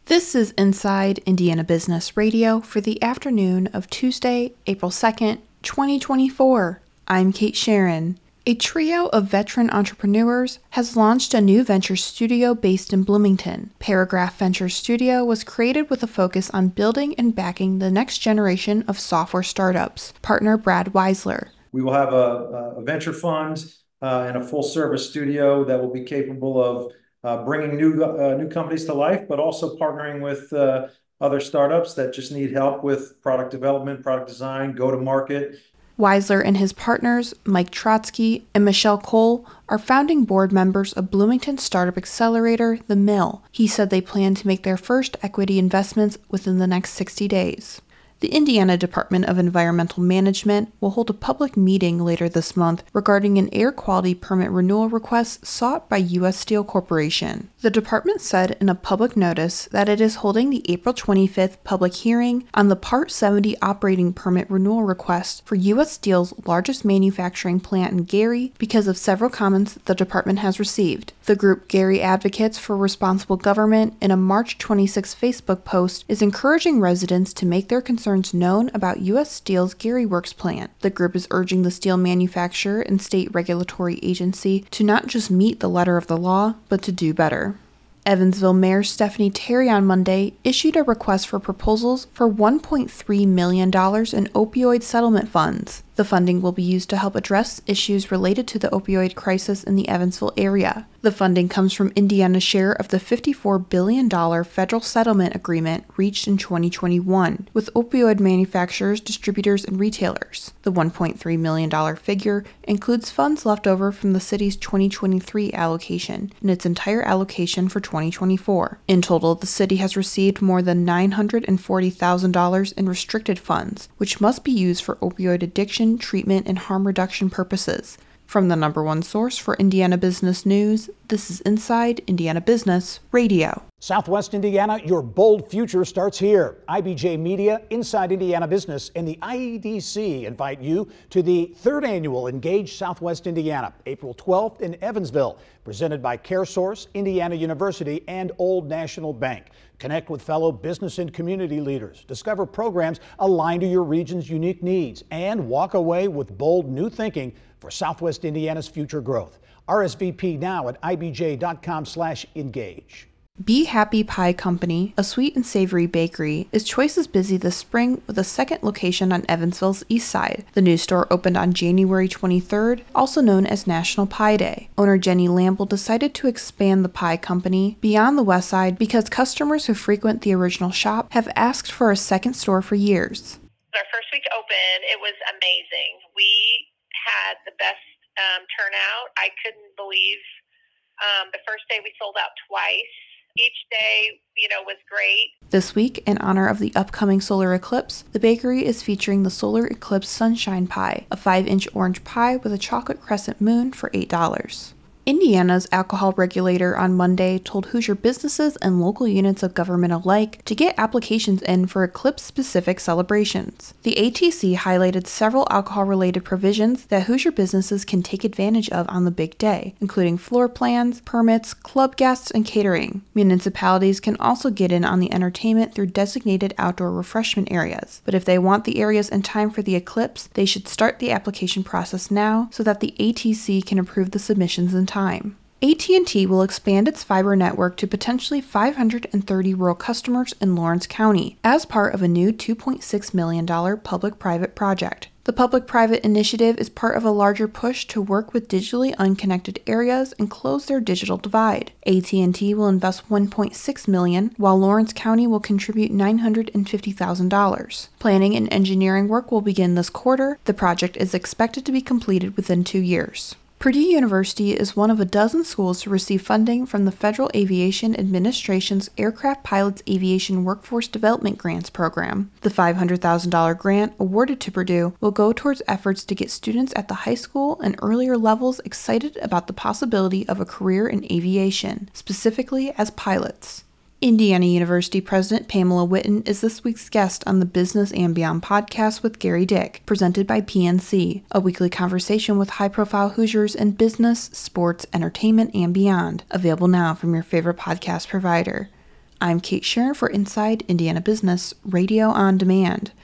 This is Inside Indiana Business Radio for the afternoon of Tuesday, April 2nd, 2024. I'm Kate Sharon. A trio of veteran entrepreneurs has launched a new venture studio based in Bloomington. Paragraph Venture Studio was created with a focus on building and backing the next generation of software startups. Partner Brad Weisler. We will have a venture fund and a full-service studio that will be capable of bringing new companies to life, but also partnering with other startups that just need help with product development, product design, go-to-market. Weisler and his partners, Mike Trotsky and Michelle Cole, are founding board members of Bloomington startup accelerator, The Mill. He said they plan to make their first equity investments within the next 60 days. The Indiana Department of Environmental Management will hold a public meeting later this month regarding an air quality permit renewal request sought by U.S. Steel Corporation. The department said in a public notice that it is holding the April 25th public hearing on the Part 70 operating permit renewal request for U.S. Steel's largest manufacturing plant in Gary because of several comments the department has received. The group Gary Advocates for Responsible Government, in a March 26 Facebook post, is encouraging residents to make their concerns known about U.S. Steel's Gary Works plant. The group is urging the steel manufacturer and state regulatory agency to not just meet the letter of the law, but to do better. Evansville Mayor Stephanie Terry on Monday issued a request for proposals for $1.3 million in opioid settlement funds. The funding will be used to help address issues related to the opioid crisis in the Evansville area. The funding comes from Indiana's share of the $54 billion federal settlement agreement reached in 2021 with opioid manufacturers, distributors, and retailers. The $1.3 million figure includes funds left over from the city's 2023 allocation and its entire allocation for 2024. In total, the city has received more than $940,000 in restricted funds, which must be used for opioid addiction, treatment, and harm reduction purposes. From the number one source for Indiana business news, this is Inside Indiana Business Radio. Southwest Indiana, your bold future starts here. IBJ Media, Inside Indiana Business, and the IEDC invite you to the third annual Engage Southwest Indiana, April 12th in Evansville, presented by CareSource, Indiana University, and Old National Bank. Connect with fellow business and community leaders, discover programs aligned to your region's unique needs, and walk away with bold new thinking for Southwest Indiana's future growth. RSVP now at ibj.com/engage. Be Happy Pie Company, a sweet and savory bakery, is twice as busy this spring with a second location on Evansville's east side. The new store opened on January 23rd, also known as National Pie Day. Owner Jenny Lamble decided to expand the pie company beyond the west side because customers who frequent the original shop have asked for a second store for years. Our first week open, it was amazing. We had the best turnout. I couldn't believe the first day we sold out twice. Each day, was great. This week, in honor of the upcoming solar eclipse, the bakery is featuring the Solar Eclipse Sunshine Pie, a 5-inch orange pie with a chocolate crescent moon for $8. Indiana's alcohol regulator on Monday told Hoosier businesses and local units of government alike to get applications in for eclipse-specific celebrations. The ATC highlighted several alcohol-related provisions that Hoosier businesses can take advantage of on the big day, including floor plans, permits, club guests, and catering. Municipalities can also get in on the entertainment through designated outdoor refreshment areas, but if they want the areas in time for the eclipse, they should start the application process now so that the ATC can approve the submissions in time. AT&T will expand its fiber network to potentially 530 rural customers in Lawrence County as part of a new $2.6 million public-private project. The public-private initiative is part of a larger push to work with digitally unconnected areas and close their digital divide. AT&T will invest $1.6 million, while Lawrence County will contribute $950,000. Planning and engineering work will begin this quarter. The project is expected to be completed within 2 years. Purdue University is one of a dozen schools to receive funding from the Federal Aviation Administration's Aircraft Pilots Aviation Workforce Development Grants program. The $500,000 grant awarded to Purdue will go towards efforts to get students at the high school and earlier levels excited about the possibility of a career in aviation, specifically as pilots. Indiana University President Pamela Whitten is this week's guest on the Business and Beyond podcast with Gary Dick, presented by PNC, a weekly conversation with high-profile Hoosiers in business, sports, entertainment, and beyond, available now from your favorite podcast provider. I'm Kate Sharon for Inside Indiana Business Radio on Demand.